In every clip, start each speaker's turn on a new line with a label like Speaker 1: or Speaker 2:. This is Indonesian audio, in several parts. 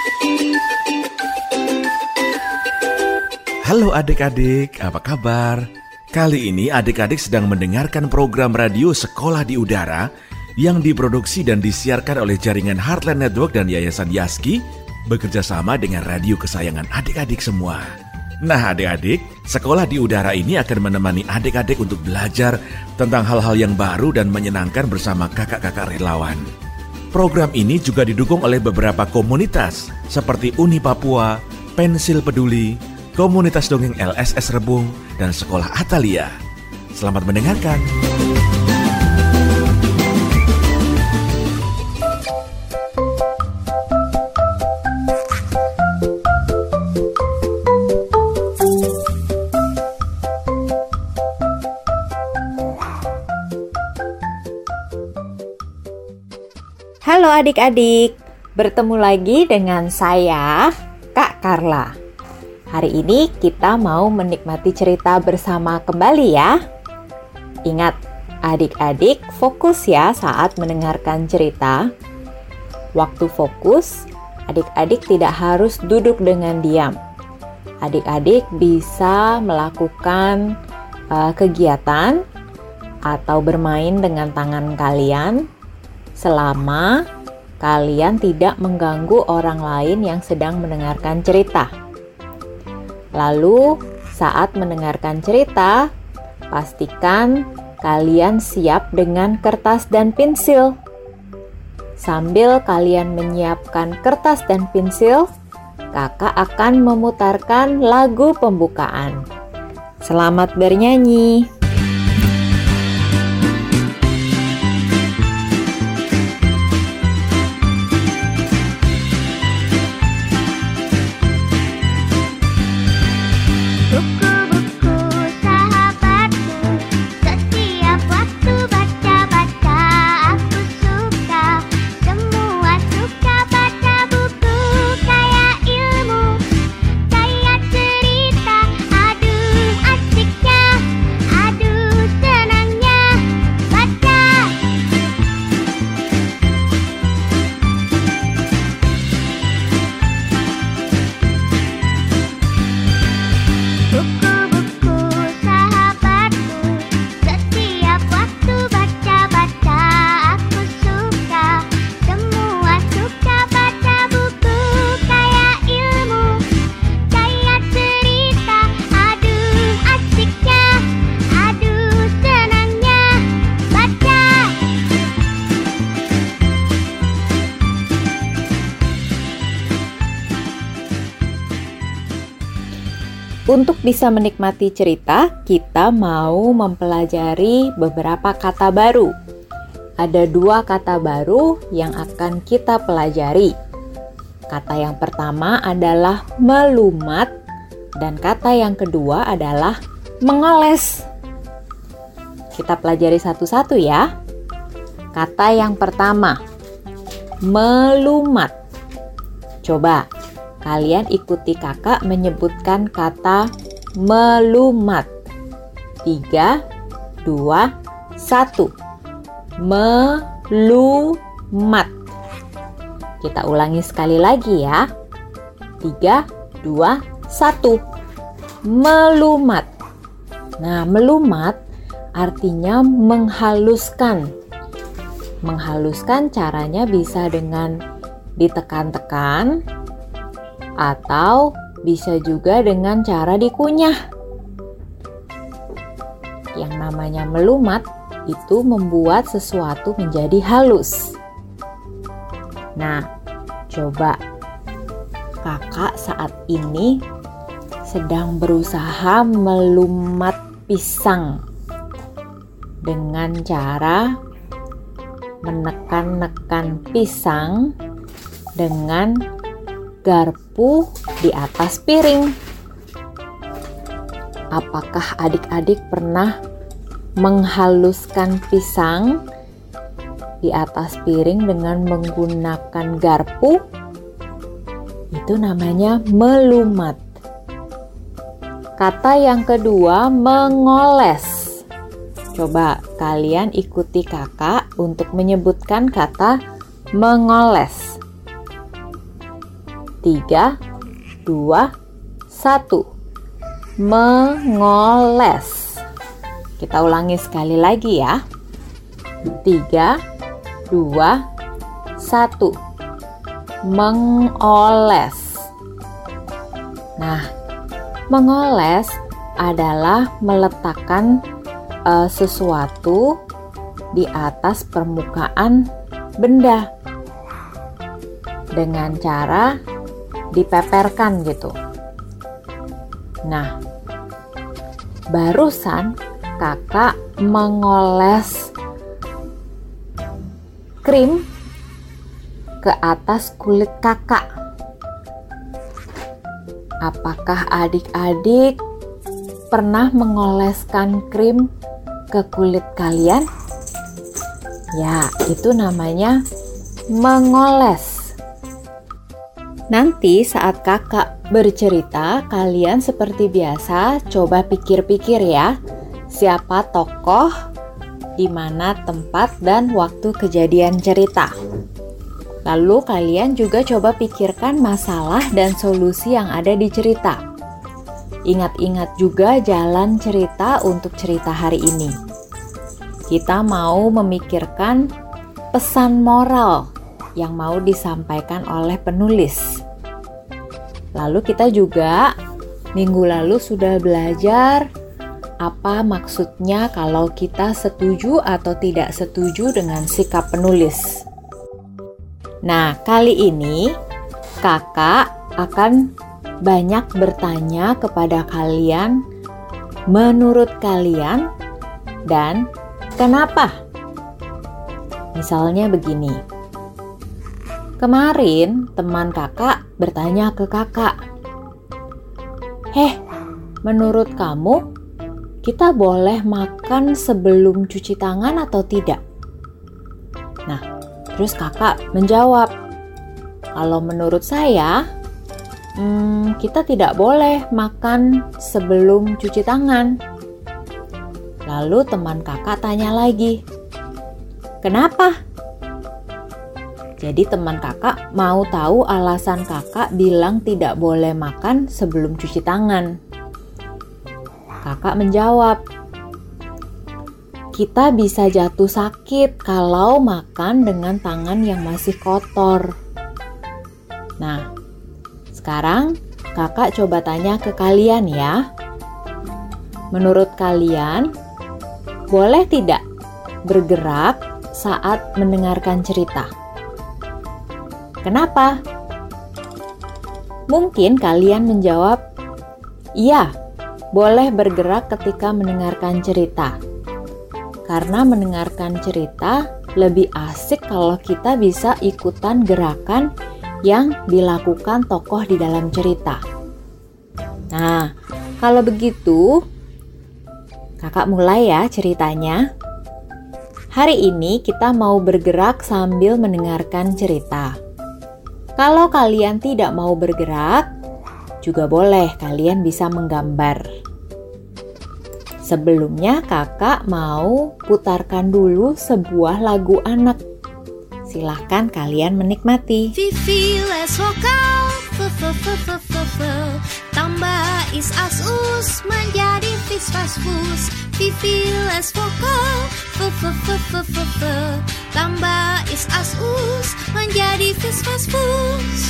Speaker 1: Halo adik-adik, apa kabar? Kali ini adik-adik sedang mendengarkan program radio Sekolah di Udara yang diproduksi dan disiarkan oleh jaringan Heartland Network dan Yayasan Yaski bekerja sama dengan radio kesayangan adik-adik semua. Nah adik-adik, Sekolah di Udara ini akan menemani adik-adik untuk belajar tentang hal-hal yang baru dan menyenangkan bersama kakak-kakak relawan. Program ini juga didukung oleh beberapa komunitas seperti Uni Papua, Pensil Peduli, Komunitas Dongeng LSS Rebung, dan Sekolah Atalia. Selamat mendengarkan.
Speaker 2: Halo adik-adik, bertemu lagi dengan saya, Kak Carla. Hari ini kita mau menikmati cerita bersama kembali ya. Ingat, adik-adik fokus ya saat mendengarkan cerita. Waktu fokus, adik-adik tidak harus duduk dengan diam. Adik-adik bisa melakukan kegiatan atau bermain dengan tangan kalian selama kalian tidak mengganggu orang lain yang sedang mendengarkan cerita. Lalu, saat mendengarkan cerita, pastikan kalian siap dengan kertas dan pensil. Sambil kalian menyiapkan kertas dan pensil, kakak akan memutarkan lagu pembukaan. Selamat bernyanyi! Untuk bisa menikmati cerita, kita mau mempelajari beberapa kata baru. Ada 2 kata baru yang akan kita pelajari. Kata yang pertama adalah melumat dan kata yang kedua adalah mengoles. Kita pelajari satu-satu ya. Kata yang pertama, melumat. Coba kalian ikuti kakak menyebutkan kata melumat. 3, 2, 1. Melumat. Kita ulangi sekali lagi ya. 3, 2, 1. Melumat. Nah, melumat artinya menghaluskan. Menghaluskan caranya bisa dengan ditekan-tekan atau bisa juga dengan cara dikunyah. Yang namanya melumat itu membuat sesuatu menjadi halus. Nah, coba kakak saat ini sedang berusaha melumat pisang dengan cara menekan-nekan pisang dengan garpu di atas piring. Apakah adik-adik pernah menghaluskan pisang di atas piring dengan menggunakan garpu? Itu namanya melumat. Kata yang kedua, mengoles. Coba kalian ikuti kakak untuk menyebutkan kata mengoles. 3, 2, 1. Mengoles. Kita ulangi sekali lagi ya. 3, 2, 1. Mengoles. Nah, mengoles adalah meletakkan sesuatu di atas permukaan benda dengan cara dipeperkan gitu. Nah, barusan kakak mengoles krim ke atas kulit kakak. Apakah adik-adik pernah mengoleskan krim ke kulit kalian? Ya, itu namanya mengoles. Nanti saat kakak bercerita, kalian seperti biasa coba pikir-pikir ya, siapa tokoh, di mana tempat dan waktu kejadian cerita. Lalu kalian juga coba pikirkan masalah dan solusi yang ada di cerita. Ingat-ingat juga jalan cerita untuk cerita hari ini. Kita mau memikirkan pesan moral yang mau disampaikan oleh penulis. Lalu kita juga minggu lalu sudah belajar apa maksudnya kalau kita setuju atau tidak setuju dengan sikap penulis. Nah, kali ini kakak akan banyak bertanya kepada kalian menurut kalian dan kenapa. Misalnya begini. Kemarin teman kakak bertanya ke kakak, menurut kamu kita boleh makan sebelum cuci tangan atau tidak? Nah, terus kakak menjawab, kalau menurut saya, kita tidak boleh makan sebelum cuci tangan. Lalu teman kakak tanya lagi, kenapa? Jadi teman kakak mau tahu alasan kakak bilang tidak boleh makan sebelum cuci tangan. Kakak menjawab, kita bisa jatuh sakit kalau makan dengan tangan yang masih kotor. Nah, sekarang kakak coba tanya ke kalian ya. Menurut kalian, boleh tidak bergerak saat mendengarkan cerita? Kenapa? Mungkin kalian menjawab, iya, boleh bergerak ketika mendengarkan cerita. Karena mendengarkan cerita lebih asik kalau kita bisa ikutan gerakan yang dilakukan tokoh di dalam cerita. Nah, kalau begitu, kakak mulai ya ceritanya. Hari ini kita mau bergerak sambil mendengarkan cerita. Kalau kalian tidak mau bergerak, juga boleh kalian bisa menggambar. Sebelumnya kakak mau putarkan dulu sebuah lagu anak. Silahkan kalian menikmati.
Speaker 3: Vivi les vokal, tambah is as us menjadi vis vas fus. Vivi les vokal, tambah is as us menjadi vis vas fus.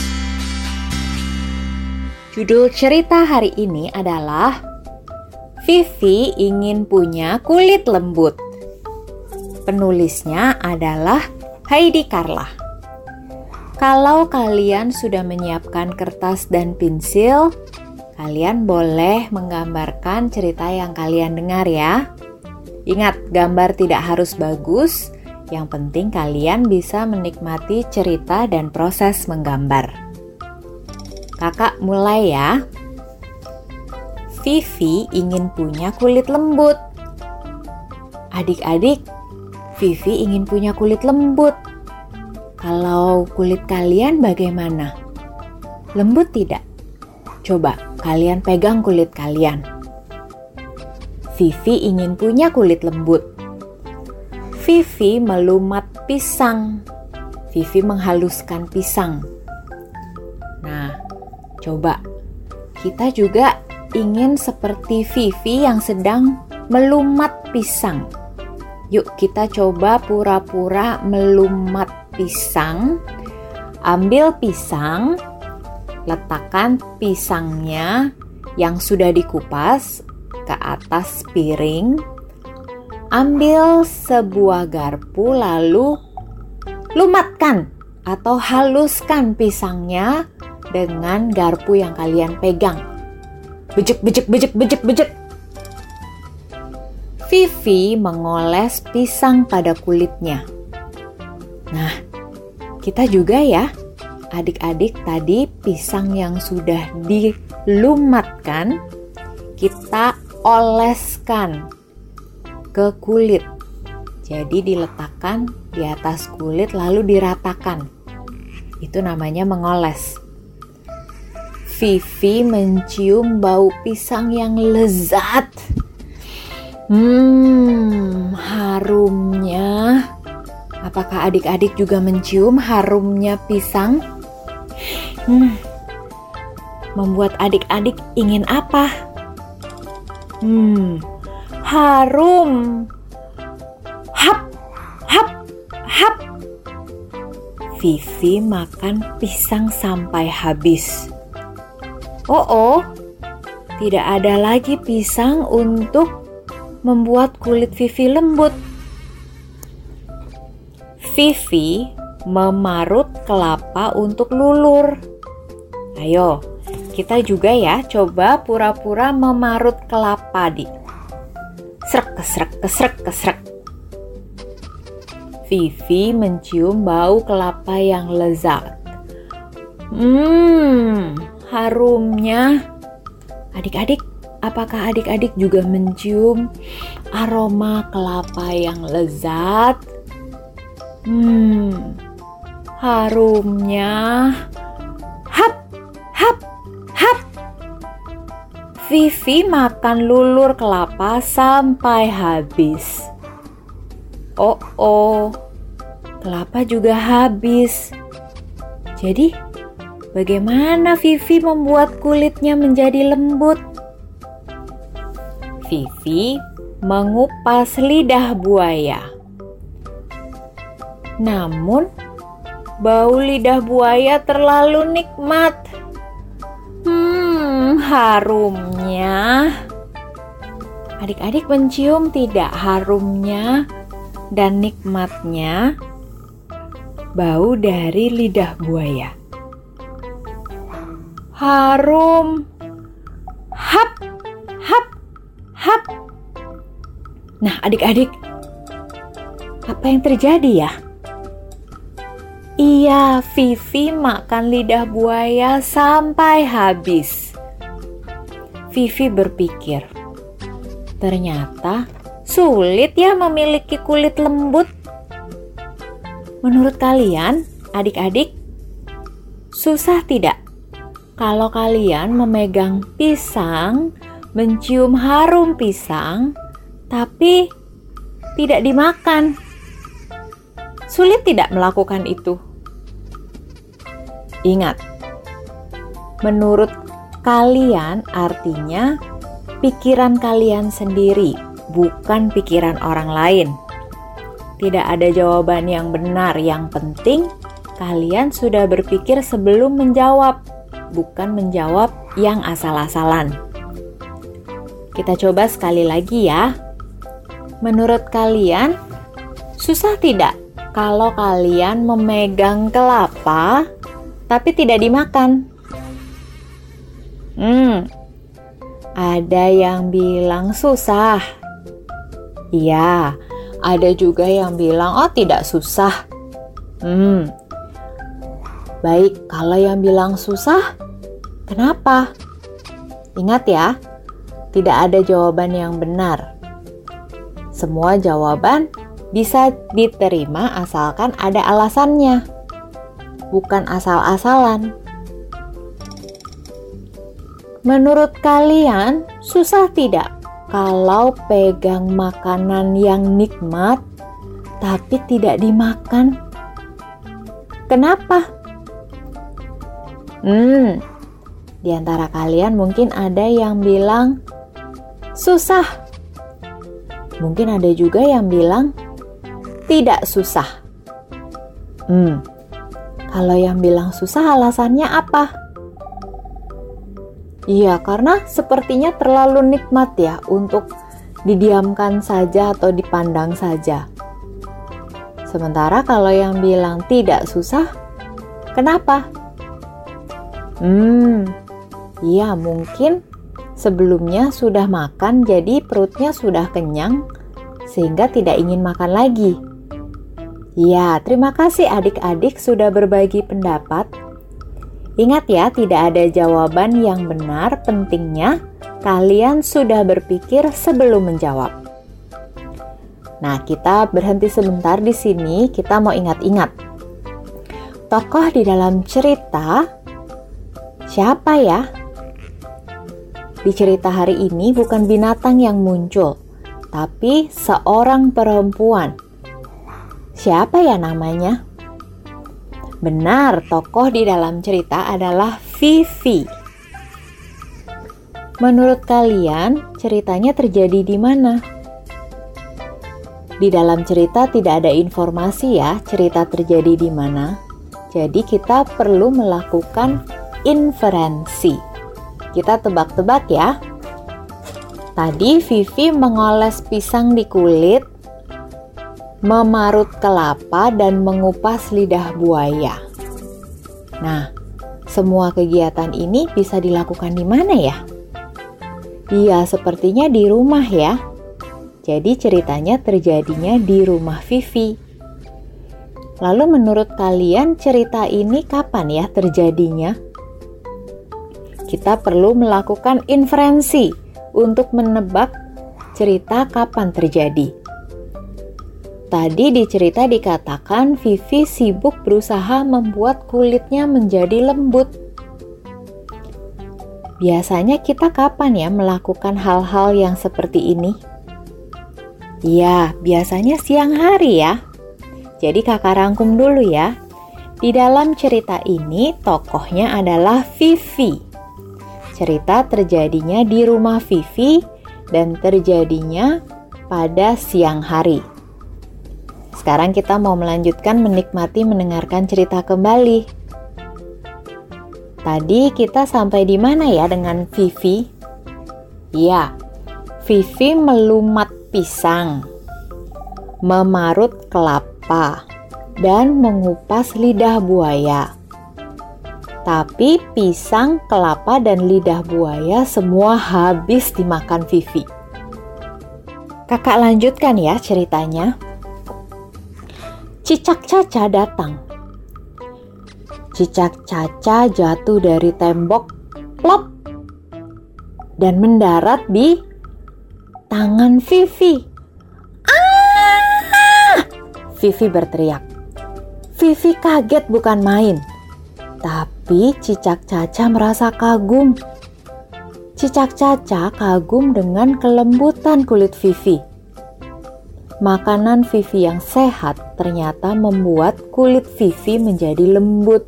Speaker 2: Judul cerita hari ini adalah Vivi ingin punya kulit lembut. Penulisnya adalah Heidi Carla. Kalau kalian sudah menyiapkan kertas dan pensil, kalian boleh menggambarkan cerita yang kalian dengar ya. Ingat, gambar tidak harus bagus, yang penting kalian bisa menikmati cerita dan proses menggambar. Kakak mulai ya. Vivi ingin punya kulit lembut. Adik-adik, Vivi ingin punya kulit lembut. Kalau kulit kalian bagaimana? Lembut tidak? Coba kalian pegang kulit kalian. Vivi ingin punya kulit lembut. Vivi melumat pisang. Vivi menghaluskan pisang. Nah, Coba, kita juga ingin seperti Vivi yang sedang melumat pisang. Yuk kita coba pura-pura melumat pisang. Ambil pisang, letakkan pisangnya yang sudah dikupas ke atas piring. Ambil sebuah garpu lalu lumatkan atau haluskan pisangnya dengan garpu yang kalian pegang. Bejek, bejek, bejek, bejek, bejek. Vivi mengoles pisang pada kulitnya. Nah, kita juga ya, adik-adik, tadi pisang yang sudah dilumatkan, kita oleskan ke kulit. Jadi diletakkan di atas kulit lalu diratakan. Itu namanya mengoles. Vivi mencium bau pisang yang lezat. Harumnya. Apakah adik-adik juga mencium harumnya pisang? Membuat adik-adik ingin apa? Harum. Hap, hap, hap. Vivi makan pisang sampai habis. Oh, tidak ada lagi pisang untuk membuat kulit Vivi lembut. Vivi memarut kelapa untuk lulur. Ayo, kita juga ya coba pura-pura memarut kelapa di. Srek, kesrek, kesrek, kesrek. Vivi mencium bau kelapa yang lezat. Harumnya. Adik-adik, apakah adik-adik juga mencium aroma kelapa yang lezat? Harumnya. Hap, hap, hap. Vivi makan lulur kelapa sampai habis. Oh, kelapa juga habis. Jadi, bagaimana Vivi membuat kulitnya menjadi lembut? Vivi mengupas lidah buaya. Namun, bau lidah buaya terlalu nikmat. Harumnya. Adik-adik mencium tidak harumnya dan nikmatnya bau dari lidah buaya? Harum. Hap, hap, hap. Nah, adik-adik, apa yang terjadi ya? Iya, Vivi makan lidah buaya sampai habis. Vivi berpikir, ternyata sulit ya memiliki kulit lembut. Menurut kalian, adik-adik, susah tidak kalau kalian memegang pisang, mencium harum pisang, tapi tidak dimakan? Sulit tidak melakukan itu? Ingat, menurut kalian artinya pikiran kalian sendiri, bukan pikiran orang lain. Tidak ada jawaban yang benar, yang penting kalian sudah berpikir sebelum menjawab, bukan menjawab yang asal-asalan. Kita coba sekali lagi ya. Menurut kalian, susah tidak kalau kalian memegang kelapa tapi tidak dimakan? Ada yang bilang susah. Iya, ada juga yang bilang tidak susah. Baik, kalau yang bilang susah, kenapa? Ingat ya, tidak ada jawaban yang benar. Semua jawaban bisa diterima asalkan ada alasannya, bukan asal-asalan. Menurut kalian, susah tidak kalau pegang makanan yang nikmat tapi tidak dimakan? Kenapa? Di antara kalian mungkin ada yang bilang susah. Mungkin ada juga yang bilang tidak susah. Kalau yang bilang susah alasannya apa? Iya, karena sepertinya terlalu nikmat ya untuk didiamkan saja atau dipandang saja. Sementara kalau yang bilang tidak susah, kenapa? Iya, mungkin sebelumnya sudah makan jadi perutnya sudah kenyang sehingga tidak ingin makan lagi. Ya, terima kasih adik-adik sudah berbagi pendapat. Ingat ya, tidak ada jawaban yang benar, pentingnya kalian sudah berpikir sebelum menjawab. Nah, kita berhenti sebentar di sini, kita mau ingat-ingat. Tokoh di dalam cerita siapa ya? Di cerita hari ini bukan binatang yang muncul, tapi seorang perempuan. Siapa ya namanya? Benar, tokoh di dalam cerita adalah Vivi. Menurut kalian, ceritanya terjadi di mana? Di dalam cerita tidak ada informasi ya, cerita terjadi di mana. Jadi kita perlu melakukan inferensi. Kita tebak-tebak ya. Tadi Vivi mengoles pisang di kulit, memarut kelapa, dan mengupas lidah buaya. Nah, semua kegiatan ini bisa dilakukan di mana ya? Iya, sepertinya di rumah ya. Jadi ceritanya terjadinya di rumah Vivi. Lalu menurut kalian cerita ini kapan ya terjadinya? Kita perlu melakukan inferensi untuk menebak cerita kapan terjadi. Tadi di cerita dikatakan Vivi sibuk berusaha membuat kulitnya menjadi lembut. Biasanya kita kapan ya melakukan hal-hal yang seperti ini? Iya, biasanya siang hari ya. Jadi kakak rangkum dulu ya. Di dalam cerita ini tokohnya adalah Vivi. Cerita terjadinya di rumah Vivi dan terjadinya pada siang hari. Sekarang kita mau melanjutkan menikmati mendengarkan cerita kembali. Tadi kita sampai di mana ya dengan Vivi? Ya, Vivi melumat pisang, memarut kelapa, dan mengupas lidah buaya. Tapi pisang, kelapa, dan lidah buaya semua habis dimakan Vivi. Kakak lanjutkan ya ceritanya. Cicak Caca datang. Cicak Caca jatuh dari tembok, plop, dan mendarat di tangan Vivi. Ah! Vivi berteriak. Vivi kaget bukan main. Tapi Cicak Caca merasa kagum. Cicak Caca kagum dengan kelembutan kulit Vivi. Makanan Vivi yang sehat ternyata membuat kulit Vivi menjadi lembut.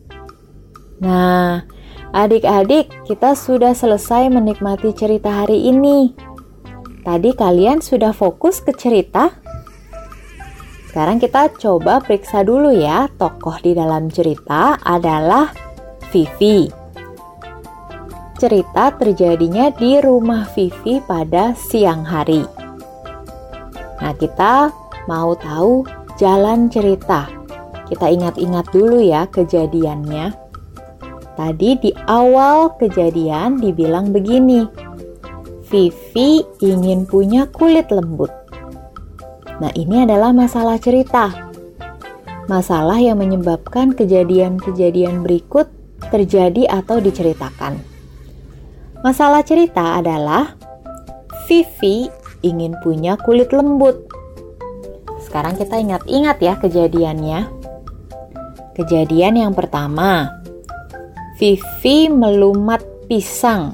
Speaker 2: Nah, adik-adik, kita sudah selesai menikmati cerita hari ini. Tadi kalian sudah fokus ke cerita? Sekarang kita coba periksa dulu ya, tokoh di dalam cerita adalah Vivi. Cerita terjadinya di rumah Vivi pada siang hari. Nah, kita mau tahu jalan cerita. Kita ingat-ingat dulu ya kejadiannya. Tadi di awal kejadian dibilang begini. Vivi ingin punya kulit lembut. Nah, ini adalah masalah cerita. Masalah yang menyebabkan kejadian-kejadian berikut terjadi atau diceritakan. Masalah cerita adalah Vivi ingin punya kulit lembut. Sekarang kita ingat-ingat ya kejadiannya. Kejadian yang pertama, Vivi melumat pisang.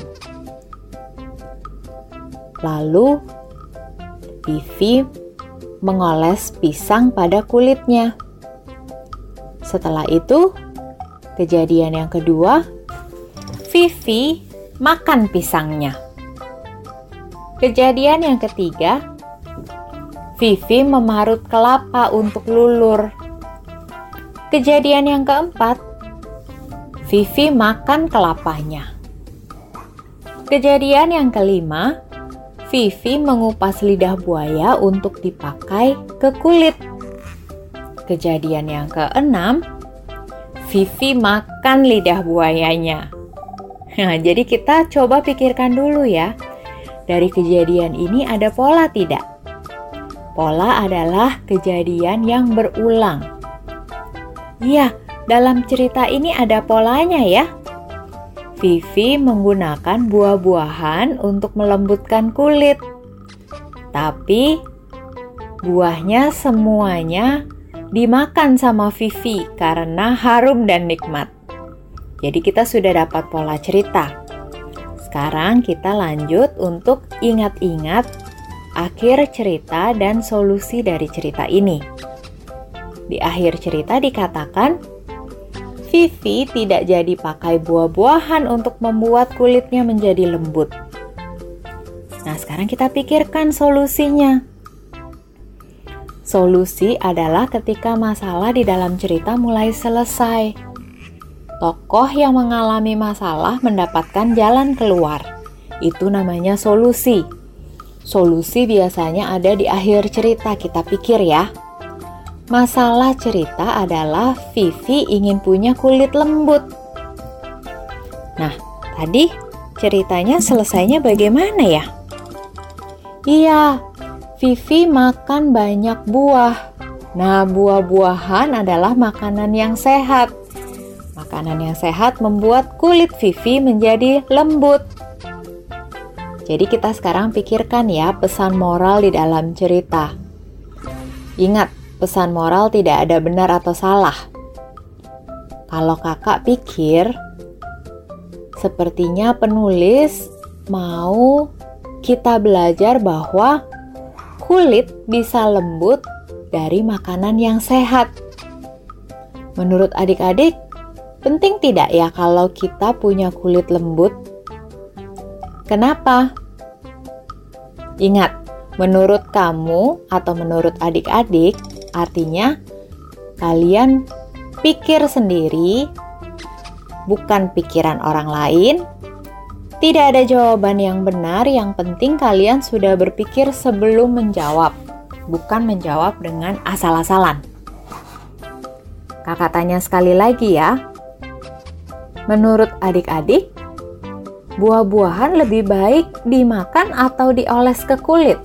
Speaker 2: Lalu Vivi mengoles pisang pada kulitnya. Setelah itu, kejadian yang kedua, Vivi makan pisangnya. Kejadian yang ketiga, Vivi memarut kelapa untuk Lulur. Kejadian yang keempat, Vivi makan kelapanya. Kejadian yang kelima, Vivi mengupas lidah buaya untuk dipakai ke kulit. Kejadian yang keenam, Vivi makan lidah buayanya. Nah, jadi kita coba pikirkan dulu ya. Dari kejadian ini ada pola tidak? Pola adalah kejadian yang berulang. Iya, dalam cerita ini ada polanya ya. Vivi menggunakan buah-buahan untuk melembutkan kulit. Tapi buahnya semuanya dimakan sama Vivi karena harum dan nikmat. Jadi kita sudah dapat pola cerita. Sekarang kita lanjut untuk ingat-ingat akhir cerita dan solusi dari cerita ini. Di akhir cerita dikatakan, Vivi tidak jadi pakai buah-buahan untuk membuat kulitnya menjadi lembut. Nah, sekarang kita pikirkan solusinya. Solusi adalah ketika masalah di dalam cerita mulai selesai. Tokoh yang mengalami masalah mendapatkan jalan keluar. Itu namanya solusi. Solusi biasanya ada di akhir cerita, kita pikir ya. Masalah cerita adalah Vivi ingin punya kulit lembut. Nah, tadi ceritanya selesainya bagaimana ya? Iya, Vivi makan banyak buah. Nah, buah-buahan adalah makanan yang sehat. Makanan yang sehat membuat kulit Vivi menjadi lembut. Jadi kita sekarang pikirkan ya pesan moral di dalam cerita. Ingat, pesan moral tidak ada benar atau salah. Kalau kakak pikir, sepertinya penulis mau kita belajar bahwa kulit bisa lembut dari makanan yang sehat. Menurut adik-adik, penting tidak ya kalau kita punya kulit lembut? Kenapa? Ingat, menurut kamu atau menurut adik-adik, artinya kalian pikir sendiri, bukan pikiran orang lain. Tidak ada jawaban yang benar, yang penting kalian sudah berpikir sebelum menjawab, bukan menjawab dengan asal-asalan. Kakak tanya sekali lagi ya. Menurut adik-adik, buah-buahan lebih baik dimakan atau dioles ke kulit?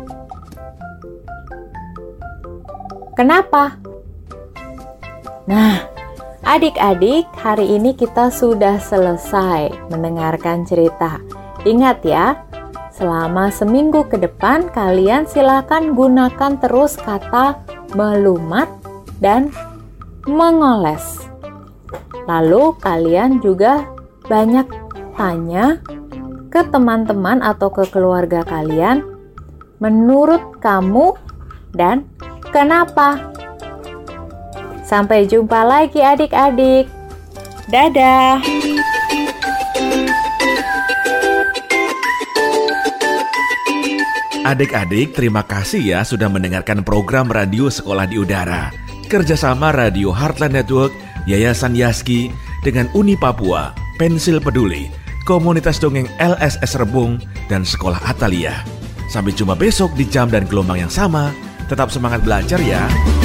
Speaker 2: Kenapa? Nah, adik-adik, hari ini kita sudah selesai mendengarkan cerita. Ingat ya, selama seminggu ke depan kalian silakan gunakan terus kata melumat dan mengoles. Lalu kalian juga banyak tanya ke teman-teman atau ke keluarga kalian, menurut kamu dan kenapa? Sampai jumpa lagi adik-adik. Dadah.
Speaker 1: Adik-adik, terima kasih ya sudah mendengarkan program Radio Sekolah di Udara. Kerjasama Radio Heartland Network, Yayasan Yaski, dengan Uni Papua, Pensil Peduli, Komunitas Dongeng LSS Rebung, dan Sekolah Atalia. Sampai jumpa besok di jam dan gelombang yang sama. Tetap semangat belajar ya.